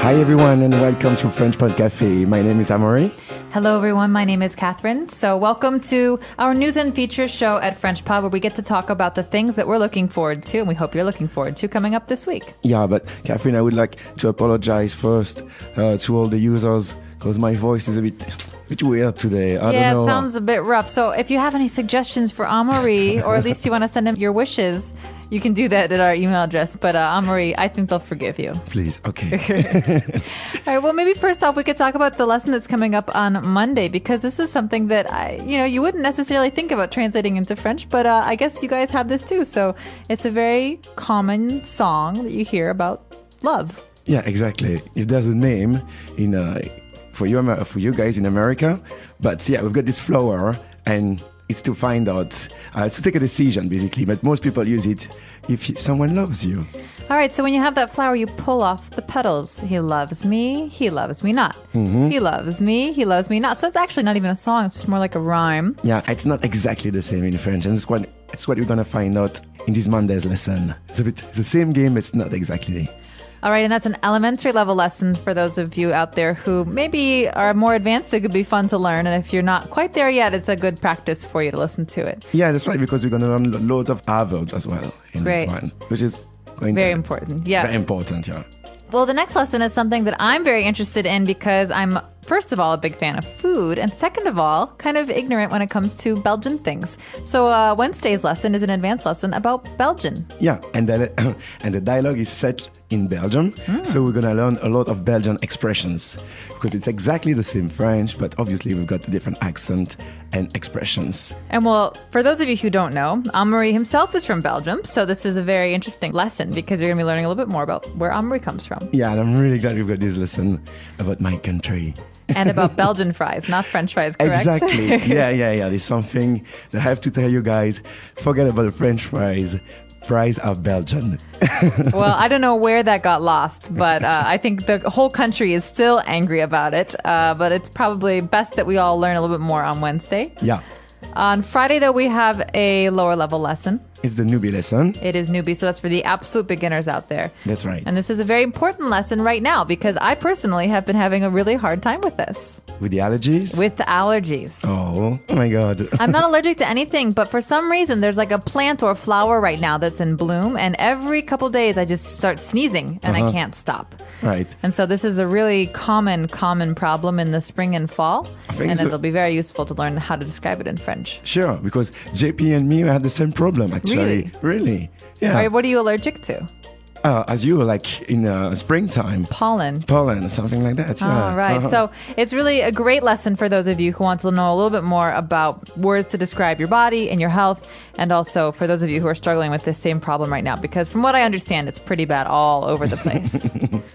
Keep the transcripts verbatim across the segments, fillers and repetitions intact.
Hi everyone and welcome to French Pod Cafe. My name is Amaury. Hello everyone, my name is Catherine. So welcome to our news and features show at French Pod, where we get to talk about the things that we're looking forward to and we hope you're looking forward to coming up this week. Yeah, but Catherine, I would like to apologize first uh, to all the users because my voice is a bit, a bit weird today. I yeah, don't know. It sounds a bit rough. So if you have any suggestions for Amaury, or at least you want to send him your wishes, you can do that at our email address. But uh, Amaury, I think they'll forgive you. Please, okay. All right, well, maybe first off, we could talk about the lesson that's coming up on Monday, because this is something that, I, you know, you wouldn't necessarily think about translating into French, but uh, I guess you guys have this too. So it's a very common song that you hear about love. Yeah, exactly. If there's a name in uh, for you for you guys in America, but yeah, we've got this flower and it's to find out, uh, it's to take a decision basically, but most people use it if someone loves you. All right, so when you have that flower, you pull off the petals. He loves me, he loves me not. Mm-hmm. He loves me, he loves me not. So it's actually not even a song, it's just more like a rhyme. Yeah, it's not exactly the same in French, and it's what, it's what we're going to find out in this Monday's lesson. It's a bit, it's the same game, it's not exactly. All right, and that's an elementary level lesson for those of you out there who maybe are more advanced. It could be fun to learn, and if you're not quite there yet, it's a good practice for you to listen to it. Yeah, that's right, because we're going to learn loads of adverbs as well in Great. this one, which is going very to important. Yeah, very important. Yeah. Well, the next lesson is something that I'm very interested in because I'm, first of all, a big fan of food, and second of all, kind of ignorant when it comes to Belgian things. So uh, Wednesday's lesson is an advanced lesson about Belgian. Yeah, and the, and the dialogue is set in Belgium, mm. so we're going to learn a lot of Belgian expressions because it's exactly the same French, but obviously we've got a different accent and expressions. And well, for those of you who don't know, Amaury himself is from Belgium, so this is a very interesting lesson because you're going to be learning a little bit more about where Amaury comes from. Yeah, and I'm really glad we've got this lesson about my country. And about Belgian fries, not French fries, correct? Exactly. Yeah, yeah, yeah. There's something that I have to tell you guys. Forget about French fries. Fries are Belgian. Well, I don't know where that got lost, but uh, I think the whole country is still angry about it. Uh, but it's probably best that we all learn a little bit more on Wednesday. Yeah. On Friday, though, we have a lower level lesson. It's the newbie lesson. It is newbie, so that's for the absolute beginners out there. That's right. And this is a very important lesson right now because I personally have been having a really hard time with this. With the allergies? With the allergies. Oh, oh my God. I'm not allergic to anything, but for some reason, there's like a plant or flower right now that's in bloom, and every couple days I just start sneezing, and uh-huh. I can't stop. Right. And so this is a really common, common problem in the spring and fall, and so. It'll be very useful to learn how to describe it in French. Sure, because J P and me had the same problem, actually. Really? Really? Yeah. Right, what are you allergic to? Uh, as you were like in uh, springtime. Pollen. Pollen, something like that. Yeah. Oh, right. Uh-huh. So it's really a great lesson for those of you who want to know a little bit more about words to describe your body and your health, and also for those of you who are struggling with this same problem right now, because from what I understand, it's pretty bad all over the place.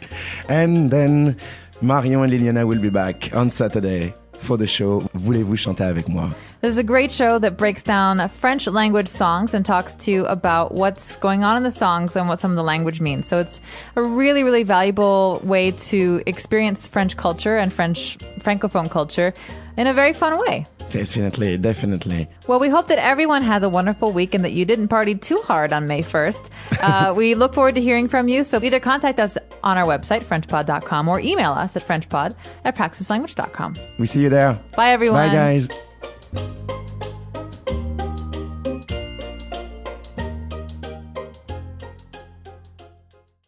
And then Marion and Liliana will be back on Saturday for the show Voulez-vous chanter avec moi? This is a great show that breaks down French language songs and talks to you about what's going on in the songs and what some of the language means. So it's a really, really valuable way to experience French culture and French Francophone culture in a very fun way. Definitely, definitely. Well, we hope that everyone has a wonderful week and that you didn't party too hard on May first. Uh, we look forward to hearing from you. So either contact us on our website, french pod dot com, or email us at frenchpod at praxis language dot com. We see you there. Bye, everyone. Bye, guys.